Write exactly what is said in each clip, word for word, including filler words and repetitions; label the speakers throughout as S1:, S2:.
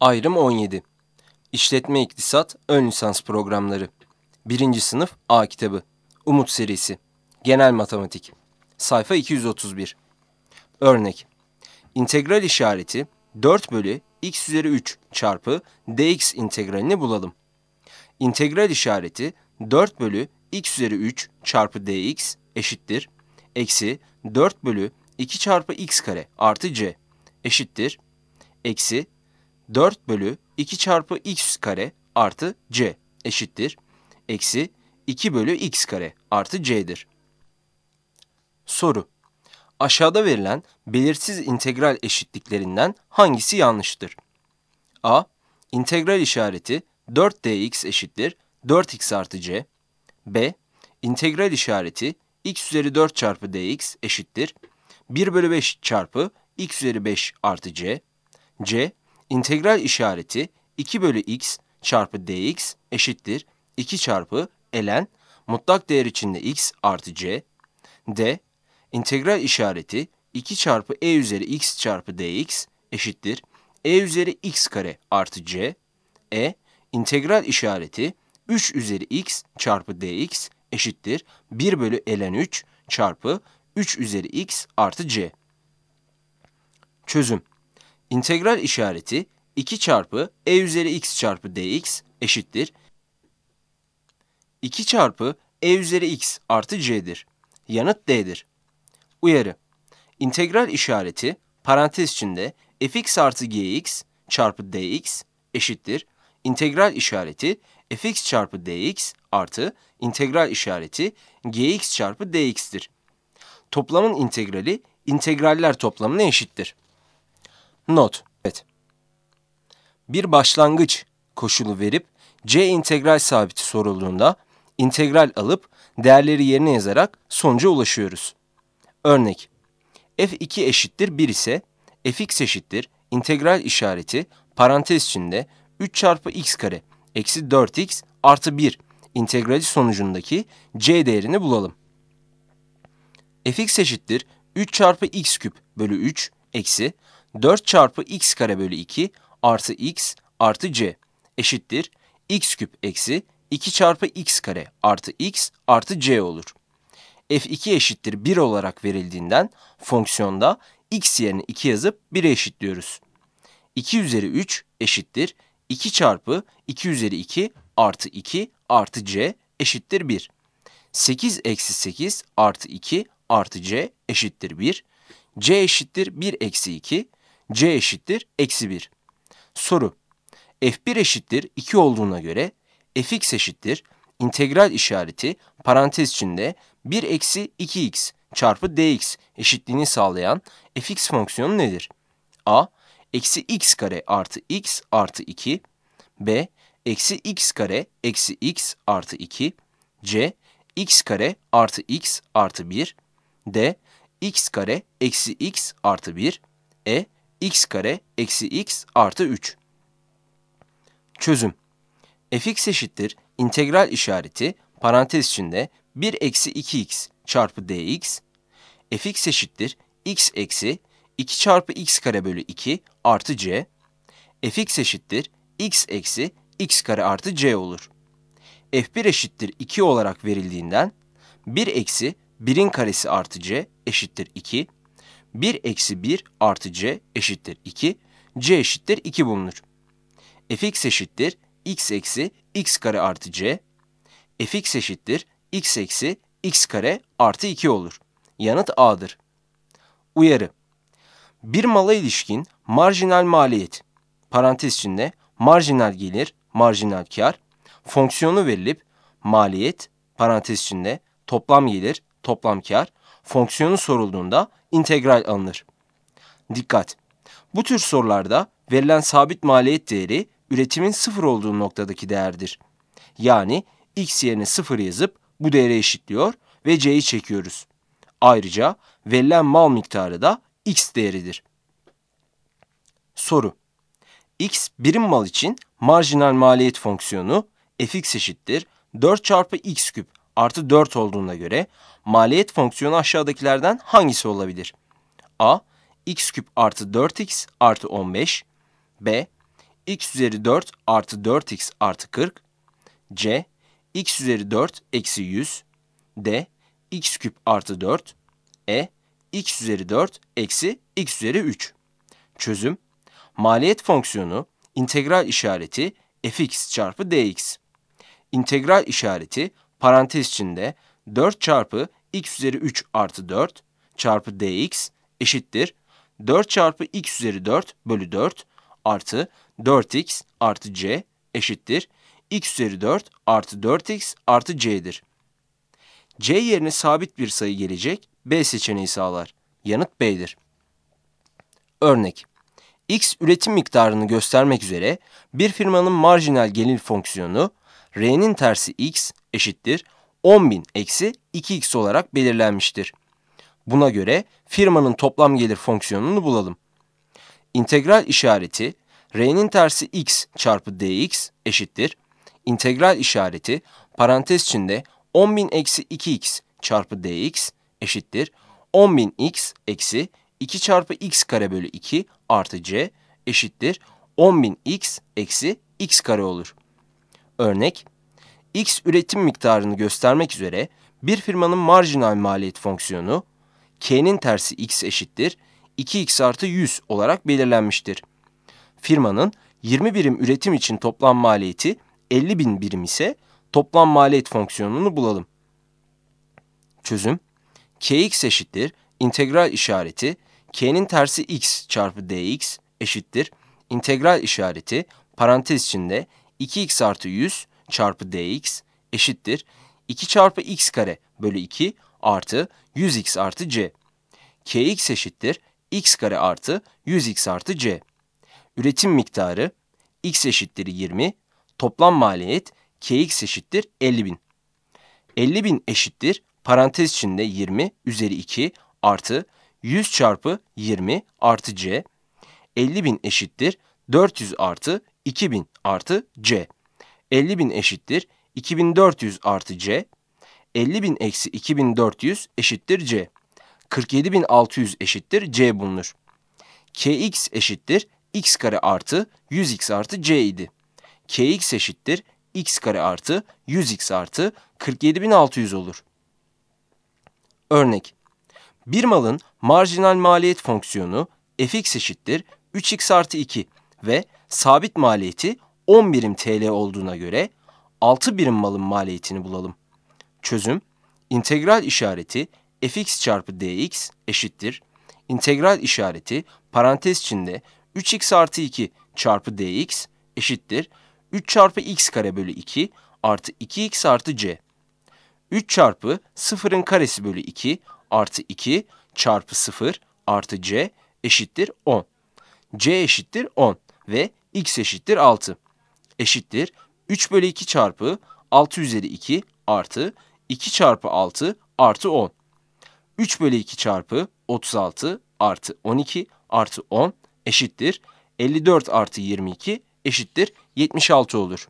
S1: Ayrım on yedi. İşletme İktisat Ön Lisans Programları. birinci Sınıf A Kitabı. Umut Serisi. Genel Matematik. Sayfa iki yüz otuz bir. Örnek. İntegral işareti dört bölü x üzeri üç çarpı dx integralini bulalım. İntegral işareti dört bölü x üzeri üç çarpı dx eşittir. Eksi dört bölü iki çarpı x kare artı c eşittir. Eksi dört bölü iki çarpı x kare artı c eşittir. Eksi iki bölü x kare artı c'dir. Soru. Aşağıda verilen belirsiz integral eşitliklerinden hangisi yanlıştır? A. İntegral işareti dört dx eşittir dört x artı c. B. İntegral işareti x üzeri dört çarpı dx eşittir bir bölü beş çarpı x üzeri beş artı c. C. İntegral işareti iki bölü x çarpı dx eşittir iki çarpı ln mutlak değer içinde x artı c. D. İntegral işareti iki çarpı e üzeri x çarpı dx eşittir e üzeri x kare artı c. E. İntegral işareti üç üzeri x çarpı dx eşittir bir bölü ln üç çarpı üç üzeri x artı c. Çözüm. İntegral işareti iki çarpı e üzeri x çarpı dx eşittir iki çarpı e üzeri x artı c'dir. Yanıt D'dir. Uyarı. İntegral işareti parantez içinde fx artı gx çarpı dx eşittir. İntegral işareti fx çarpı dx artı integral işareti gx çarpı dx'tir. Toplamın integrali integraller toplamına eşittir. Not. Evet. Bir başlangıç koşulu verip c integral sabiti sorulduğunda integral alıp değerleri yerine yazarak sonuca ulaşıyoruz. Örnek. f iki eşittir bir ise fx eşittir integral işareti parantez içinde üç çarpı x kare eksi dört x artı bir integrali sonucundaki c değerini bulalım. Fx eşittir üç çarpı x küp bölü üç eksi dört çarpı x kare bölü iki artı x artı c eşittir x küp eksi iki çarpı x kare artı x artı c olur. f iki eşittir bir olarak verildiğinden fonksiyonda x yerine iki yazıp bire eşitliyoruz. iki üzeri üç eşittir iki çarpı iki üzeri iki artı iki artı c eşittir bir. sekiz eksi sekiz artı iki artı c eşittir bir. c eşittir bir eksi iki. c eşittir eksi bir. Soru. f bir eşittir iki olduğuna göre fx eşittir integral işareti parantez içinde bir eksi iki x çarpı dx eşitliğini sağlayan fx fonksiyonu nedir? A. Eksi x kare artı x artı iki. B. Eksi x kare eksi x artı iki. C. X kare artı x artı bir. D. X kare eksi x artı bir. E. X kare eksi x artı üç. Çözüm. Fx eşittir integral işareti parantez içinde bir eksi iki x çarpı dx. Fx eşittir x eksi iki çarpı x kare bölü iki artı c. Fx eşittir x eksi x kare artı c olur. f bir eşittir iki olarak verildiğinden bir eksi birin karesi artı c eşittir iki. bir eksi bir artı c eşittir iki. c eşittir iki bulunur. Fx eşittir x eksi x kare artı c. Fx eşittir x eksi x kare artı iki olur. Yanıt A'dır. Uyarı. Bir mala ilişkin marjinal maliyet, parantez içinde marjinal gelir, marjinal kar, fonksiyonu verilip maliyet, parantez içinde toplam gelir, toplam kar, fonksiyonu sorulduğunda integral alınır. Dikkat! Bu tür sorularda verilen sabit maliyet değeri üretimin sıfır olduğu noktadaki değerdir. Yani x yerine sıfır yazıp bu değere eşitliyor ve c'yi çekiyoruz. Ayrıca verilen mal miktarı da x değeridir. Soru. X birim mal için marjinal maliyet fonksiyonu fx eşittir dört çarpı x küp artı dört olduğuna göre maliyet fonksiyonu aşağıdakilerden hangisi olabilir? A. X küp artı dört x artı on beş. B. x üzeri dört artı dört x artı kırk. C, x üzeri dört eksi yüz. D, x küp artı dört. E, x üzeri dört eksi x üzeri üç. Çözüm, maliyet fonksiyonu, integral işareti fx çarpı dx. İntegral işareti parantez içinde dört çarpı x üzeri üç artı dört çarpı dx eşittir dört çarpı x üzeri dört bölü dört artı dört x artı c eşittir x üzeri dört artı dört x artı c'dir. C yerine sabit bir sayı gelecek, B seçeneği sağlar. Yanıt B'dir. Örnek: X üretim miktarını göstermek üzere bir firmanın marjinal gelir fonksiyonu R'nin tersi X eşittir on bin eksi iki x olarak belirlenmiştir. Buna göre firmanın toplam gelir fonksiyonunu bulalım. İntegral işareti R'nin tersi X çarpı dx eşittir. İntegral işareti parantez içinde on bin eksi iki x çarpı dx eşittir. on bin x eksi iki çarpı x kare bölü iki artı c eşittir. on bin x eksi x kare olur. Örnek: X üretim miktarını göstermek üzere bir firmanın marjinal maliyet fonksiyonu K'nin tersi x eşittir iki x artı yüz olarak belirlenmiştir. Firmanın yirmi birim üretim için toplam maliyeti elli bin birim ise toplam maliyet fonksiyonunu bulalım. Çözüm: Kx eşittir integral işareti K'nin tersi x çarpı dx eşittir integral işareti parantez içinde iki x artı yüz çarpı dx eşittir iki çarpı x kare bölü iki artı yüz x artı c. Kx eşittir x kare artı yüz x artı c. Üretim miktarı x eşittir yirmi, toplam maliyet Kx eşittir elli bin. elli bin eşittir parantez içinde yirmi üzeri iki artı yüz çarpı yirmi artı c. elli bin eşittir dört yüz artı iki bin artı c. elli bin eşittir iki bin dört yüz artı c. elli bin eksi iki bin dört yüz eşittir c. kırk yedi bin altı yüz eşittir c bulunur. Kx eşittir x kare artı yüz x artı c idi. Kx eşittir x kare artı yüz x artı kırk yedi bin altı yüz olur. Örnek: Bir malın marjinal maliyet fonksiyonu fx eşittir üç x artı iki ve sabit maliyeti on birim T L olduğuna göre altı birim malın maliyetini bulalım. Çözüm: İntegral işareti fx çarpı dx eşittir. İntegral işareti parantez içinde üç x artı iki çarpı dx eşittir. üç çarpı x kare bölü iki artı iki x artı c. üç çarpı sıfırın karesi bölü iki artı iki çarpı sıfır artı c eşittir on. C eşittir on ve x eşittir altı. Eşittir üç bölü iki çarpı altı üzeri iki artı iki çarpı altı artı on. üç bölü iki çarpı otuz altı artı on iki artı on eşittir elli dört artı yirmi iki eşittir yetmiş altı olur.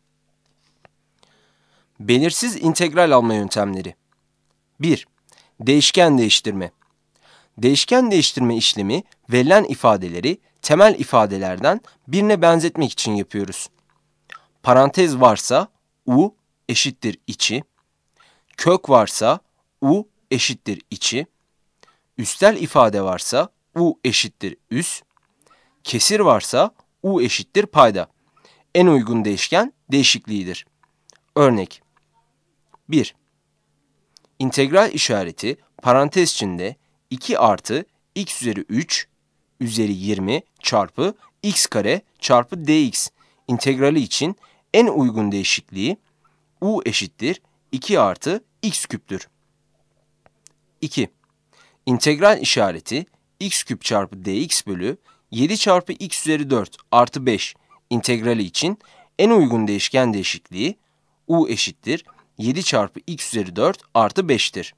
S1: Belirsiz integral alma yöntemleri. bir. Değişken değiştirme. Değişken değiştirme işlemi verilen ifadeleri temel ifadelerden birine benzetmek için yapıyoruz. Parantez varsa u eşittir içi, kök varsa u eşittir içi, üstel ifade varsa u eşittir üs, kesir varsa u eşittir payda. En uygun değişken değişikliğidir. Örnek: bir. İntegral işareti parantez içinde iki artı x üzeri üç üzeri yirmi çarpı x kare çarpı dx integrali için en uygun değişikliği u eşittir iki artı x küptür. iki. İntegral işareti x küp çarpı dx bölü yedi çarpı x üzeri dört artı beş integrali için en uygun değişken değişikliği u eşittir yedi çarpı x üzeri dört artı beş'tir.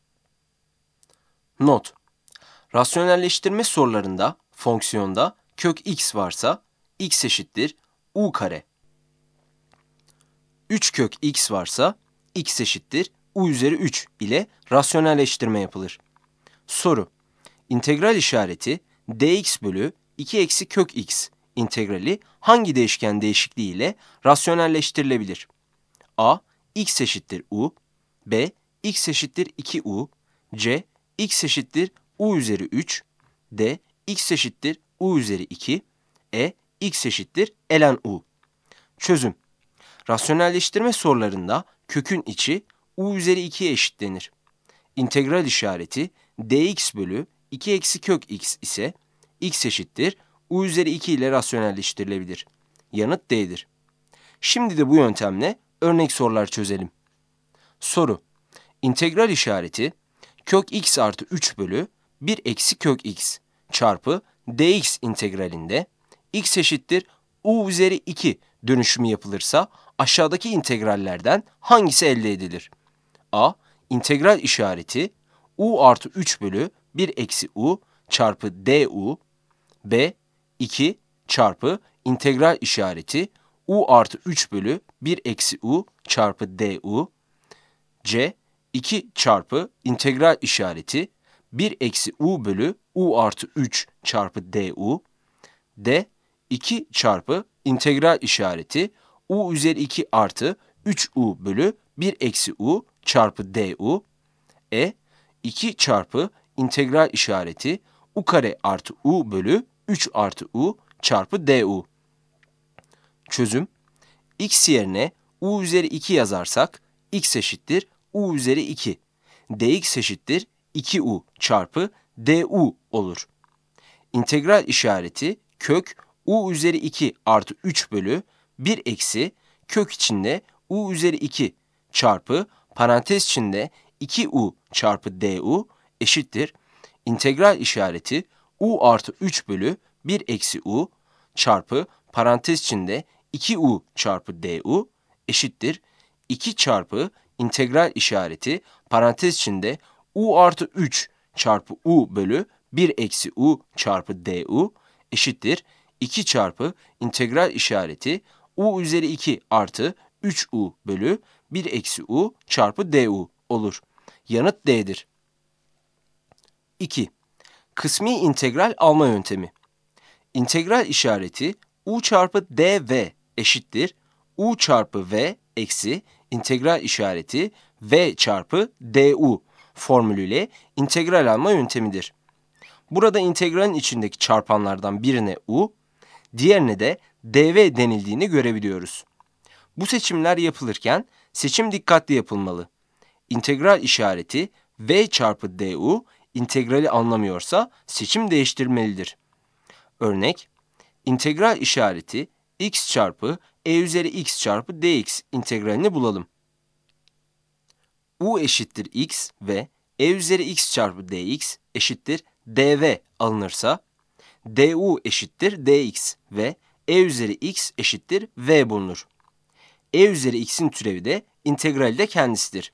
S1: Not: Rasyonelleştirme sorularında fonksiyonda kök x varsa x eşittir u kare. üç kök x varsa x eşittir u üzeri üç ile rasyonelleştirme yapılır. Soru: İntegral işareti dx bölü iki eksi kök x integrali hangi değişken değişikliği ile rasyonelleştirilebilir? A. X eşittir u. B. X eşittir iki u. C. X eşittir u üzeri üç. D. X eşittir u üzeri iki. E. X eşittir ln u. Çözüm. Rasyonelleştirme sorularında kökün içi u üzeri ikiye eşitlenir. İntegral işareti dx bölü iki eksi kök x ise x eşittir u üzeri iki ile rasyonelleştirilebilir. Yanıt D'dir. Şimdi de bu yöntemle örnek sorular çözelim. Soru. İntegral işareti kök x artı üç bölü bir eksi kök x çarpı dx integralinde x eşittir u üzeri iki dönüşümü yapılırsa aşağıdaki integrallerden hangisi elde edilir? A. İntegral işareti u artı üç bölü bir eksi u çarpı du. B. iki çarpı integral işareti u artı üç bölü bir eksi u çarpı du. C. iki çarpı integral işareti bir eksi u bölü u artı üç çarpı du. D. iki çarpı integral işareti u üzeri iki artı üç u bölü bir eksi u çarpı du. E. iki çarpı integral işareti u kare artı u bölü üç artı u çarpı du. Çözüm. X yerine u üzeri iki yazarsak x eşittir u üzeri iki. Dx eşittir iki u çarpı du olur. İntegral işareti kök u üzeri iki artı üç bölü bir eksi kök içinde u üzeri iki çarpı parantez içinde iki u çarpı du eşittir. İntegral işareti u artı üç bölü bir eksi u çarpı parantez içinde iki u çarpı du eşittir. iki çarpı integral işareti parantez içinde u artı üç çarpı u bölü bir eksi u çarpı du eşittir. iki çarpı integral işareti u üzeri iki artı üç u bölü bir eksi u çarpı du olur. Yanıt D'dir. iki. Kısmi integral alma yöntemi. İntegral işareti u çarpı dv eşittir u çarpı v eksi integral işareti v çarpı du formülüyle integral alma yöntemidir. Burada integralin içindeki çarpanlardan birine u, diğerine de dv denildiğini görebiliyoruz. Bu seçimler yapılırken seçim dikkatli yapılmalı. İntegral işareti v çarpı du integrali anlamıyorsa seçim değiştirmelidir. Örnek, integral işareti x çarpı e üzeri x çarpı dx integralini bulalım. U eşittir x ve e üzeri x çarpı dx eşittir dv alınırsa, du eşittir dx ve e üzeri x eşittir v bulunur. E üzeri x'in türevi de integrali de kendisidir.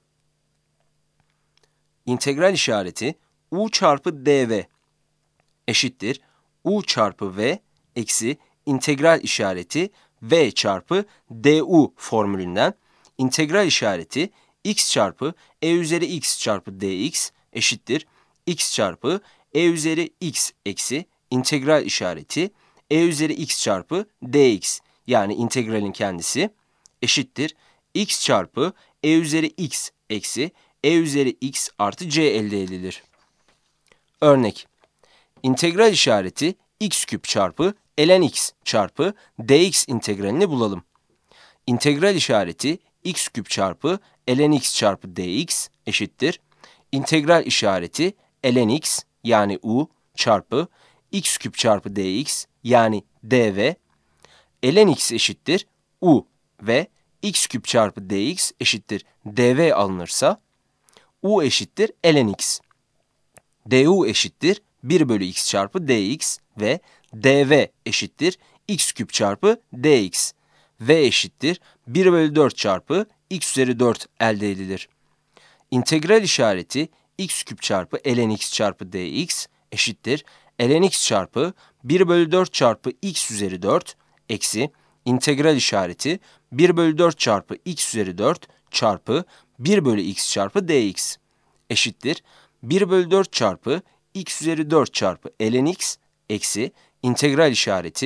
S1: İntegral işareti u çarpı dv eşittir u çarpı v eksi integral işareti v çarpı du formülünden integral işareti x çarpı e üzeri x çarpı dx eşittir x çarpı e üzeri x eksi integral işareti e üzeri x çarpı dx yani integralin kendisi eşittir x çarpı e üzeri x eksi e üzeri x artı c elde edilir. Örnek, integral işareti x küp çarpı ln x çarpı dx integralini bulalım. İntegral işareti x küp çarpı ln x çarpı dx eşittir. İntegral işareti ln x yani u çarpı x küp çarpı dx yani dv. Ln x eşittir u ve x küp çarpı dx eşittir dv alınırsa u eşittir ln x. Du eşittir bir bölü x çarpı dx ve dv eşittir x küp çarpı dx. V eşittir bir bölü dört çarpı x üzeri dört elde edilir. İntegral işareti x küp çarpı ln x çarpı dx eşittir ln x çarpı bir bölü dört çarpı x üzeri dört eksi integral işareti bir bölü dört çarpı x üzeri dört çarpı bir bölü x çarpı dx eşittir bir bölü dört çarpı x üzeri dört çarpı ln x eksi integral işareti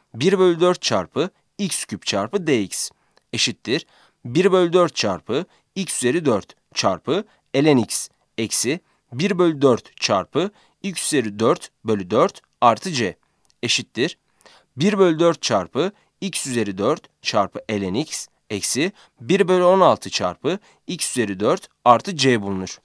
S1: bir bölü dört çarpı x küp çarpı dx eşittir bir bölü dört çarpı x üzeri dört çarpı ln x eksi bir bölü dört çarpı x üzeri dört bölü dört artı c eşittir bir bölü dört çarpı x üzeri dört çarpı ln x eksi bir bölü on altı çarpı x üzeri dört artı c bulunur.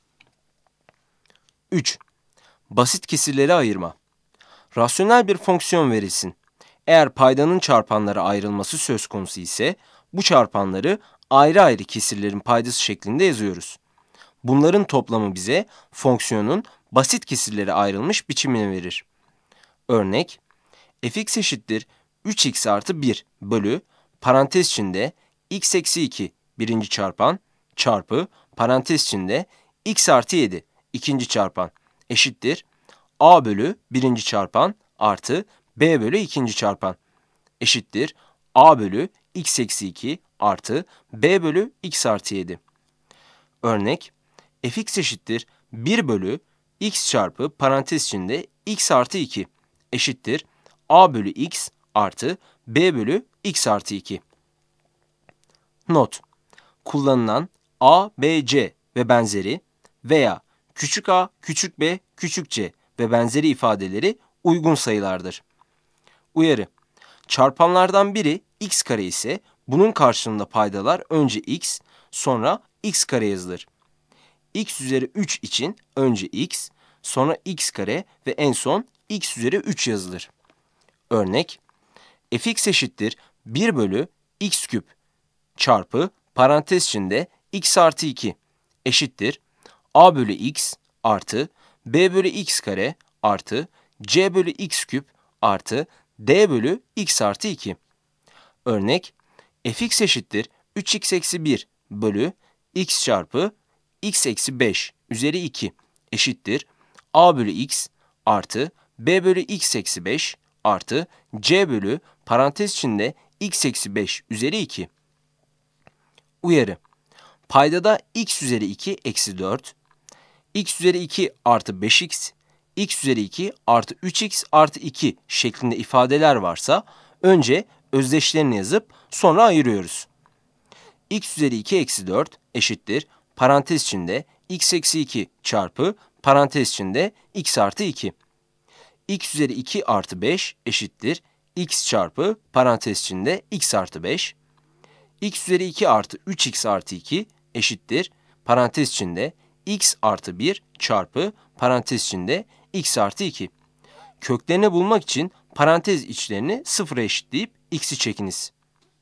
S1: üç. Basit kesirleri ayırma. Rasyonel bir fonksiyon verilsin. Eğer paydanın çarpanlara ayrılması söz konusu ise bu çarpanları ayrı ayrı kesirlerin paydası şeklinde yazıyoruz. Bunların toplamı bize fonksiyonun basit kesirlere ayrılmış biçimini verir. Örnek, fx eşittir üç x artı bir bölü parantez içinde x eksi iki birinci çarpan çarpı parantez içinde x artı yedi ikinci çarpan eşittir a bölü birinci çarpan artı b bölü ikinci çarpan eşittir a bölü x eksi iki artı b bölü x artı yedi. Örnek, fx eşittir bir bölü x çarpı parantez içinde x artı iki eşittir a bölü x artı b bölü x artı iki. Not: Kullanılan a, b, c ve benzeri veya küçük a, küçük b, küçük c ve benzeri ifadeleri uygun sayılardır. Uyarı: Çarpanlardan biri x kare ise bunun karşılığında paydalar önce x, sonra x kare yazılır. X üzeri üç için önce x, sonra x kare ve en son x üzeri üç yazılır. Örnek, fx eşittir bir bölü x küp çarpı parantez içinde x artı iki eşittir a bölü x artı b bölü x kare artı c bölü x küp artı d bölü x artı iki. Örnek, fx eşittir üç x eksi bir bölü x çarpı x eksi beş üzeri iki eşittir a bölü x artı b bölü x eksi beş artı c bölü parantez içinde x eksi beş üzeri iki. Uyarı: Paydada x üzeri iki eksi dört, x üzeri iki artı beş x, x üzeri iki artı üç x artı iki şeklinde ifadeler varsa önce özdeşlerini yazıp sonra ayırıyoruz. X üzeri iki eksi dört eşittir parantez içinde x eksi iki çarpı parantez içinde x artı iki. X üzeri iki artı beş eşittir x çarpı parantez içinde x artı beş. X üzeri iki artı üç x artı iki eşittir parantez içinde x artı bir çarpı parantez içinde x artı iki. Köklerini bulmak için parantez içlerini sıfıra eşitleyip x'i çekiniz.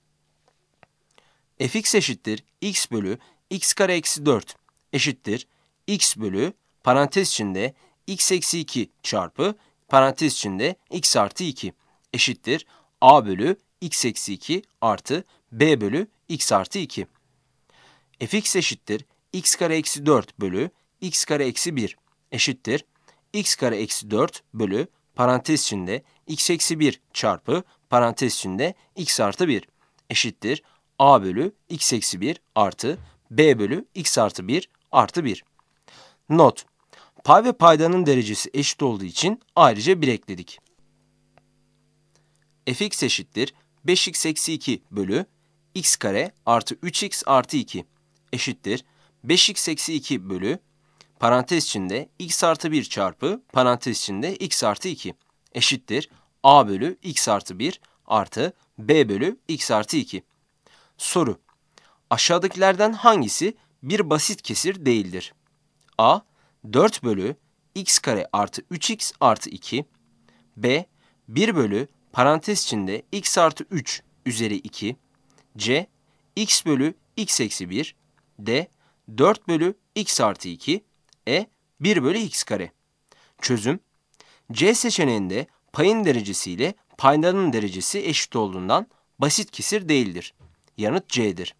S1: Fx eşittir x bölü x kare eksi dört eşittir x bölü parantez içinde x eksi iki çarpı parantez içinde x artı iki eşittir a bölü x eksi iki artı b bölü x artı iki. Fx eşittir x kare eksi dört bölü x kare eksi bir eşittir x kare eksi dört bölü parantez içinde x eksi bir çarpı parantez içinde x artı bir eşittir a bölü x eksi bir artı b bölü x artı bir artı bir. Not: Pay ve paydanın derecesi eşit olduğu için ayrıca bir ekledik. Fx eşittir beş x eksi iki bölü x kare artı üç x artı iki eşittir beş x eksi iki bölü parantez içinde x artı bir çarpı parantez içinde x artı iki eşittir a bölü x artı bir artı b bölü x artı iki. Soru: Aşağıdakilerden hangisi bir basit kesir değildir? A. dört bölü x kare artı üç x artı iki. B. bir bölü parantez içinde x artı üç üzeri iki. C. X bölü x eksi bir. D. dört bölü x artı iki. E. bir bölü x kare. Çözüm: C seçeneğinde payın derecesi ile paydanın derecesi eşit olduğundan basit kesir değildir. Yanıt C'dir.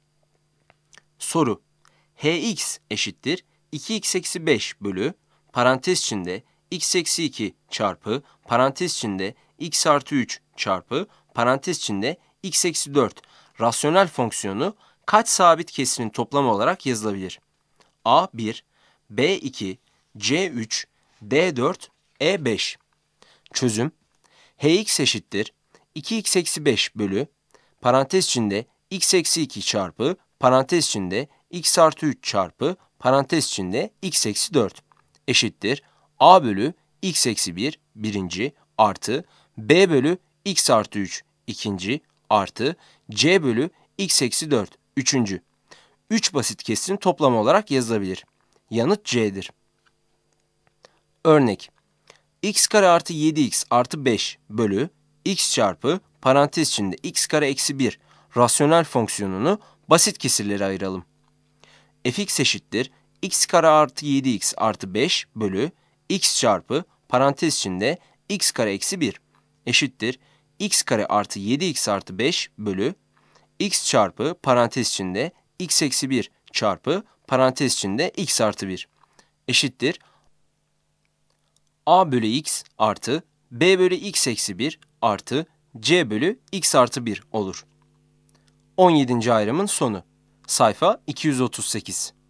S1: Soru: Hx eşittir iki x eksi beş bölü parantez içinde x eksi iki çarpı parantez içinde x artı üç çarpı parantez içinde x eksi dört rasyonel fonksiyonu kaç sabit kesirin toplamı olarak yazılabilir? A bir, B iki, C üç, D dört, E beş. Çözüm: Hx eşittir iki x eksi beş bölü parantez içinde x eksi iki çarpı parantez içinde x artı üç çarpı parantez içinde x eksi dört eşittir a bölü x eksi bir birinci artı b bölü x artı üç ikinci artı c bölü x eksi dört üçüncü. üç basit kesirin toplamı olarak yazılabilir. Yanıt C'dir. Örnek: x kare artı yedi x artı beş bölü x çarpı parantez içinde x kare eksi bir rasyonel fonksiyonunu basit kesirlere ayıralım. Fx eşittir x kare artı yedi x artı beş bölü x çarpı parantez içinde x kare eksi bir eşittir x kare artı yedi x artı beş bölü x çarpı parantez içinde x eksi bir çarpı parantez içinde x artı bir eşittir a bölü x artı b bölü x eksi bir artı c bölü x artı bir olur. on yedinci ayrımın sonu. Sayfa iki yüz otuz sekiz.